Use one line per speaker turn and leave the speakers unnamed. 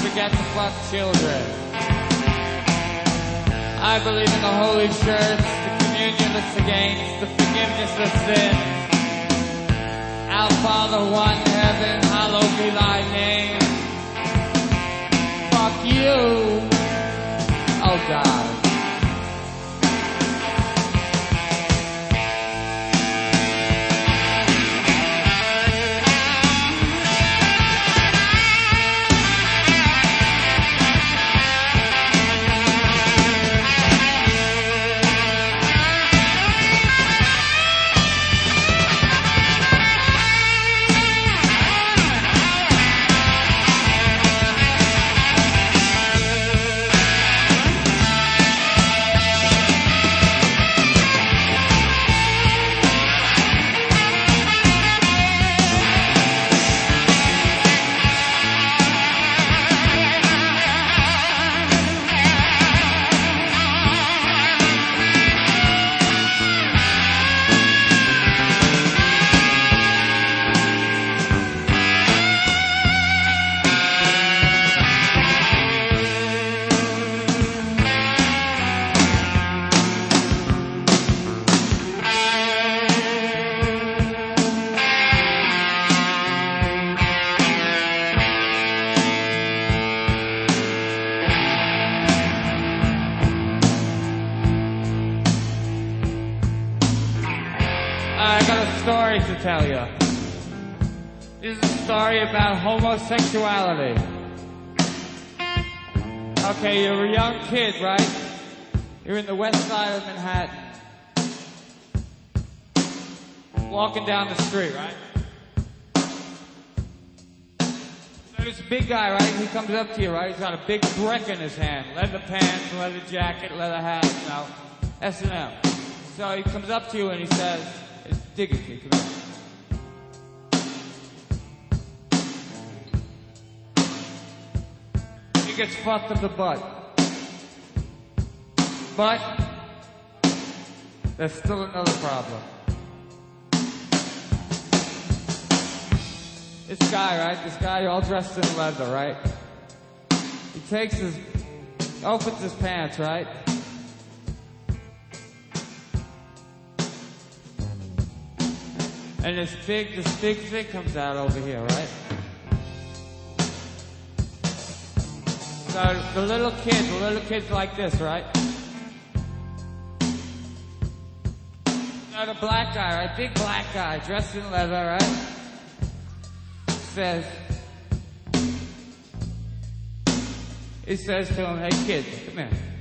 forget to fuck children. I believe in the Holy Church, the communion of saints, the forgiveness of sins. Our Father, one in heaven, hallowed be thy name. Fuck you, oh God. I got a story to tell you. This is a story about homosexuality. Okay, you're a young kid, right? You're in the west side of Manhattan. Walking down the street, right? So this big guy, right? He comes up to you, right? He's got a big brick in his hand. Leather pants, leather jacket, leather hat, you know. S&M. So he comes up to you and he says, Diggity, come here. He gets fucked in the butt. But there's still another problem. This guy, right? This guy all dressed in leather, right? He opens his pants, right? And this big thing comes out over here, right? So the little kid's like this, right? Now the black guy, right? Big black guy, dressed in leather, right? He says to him, hey kid, come here.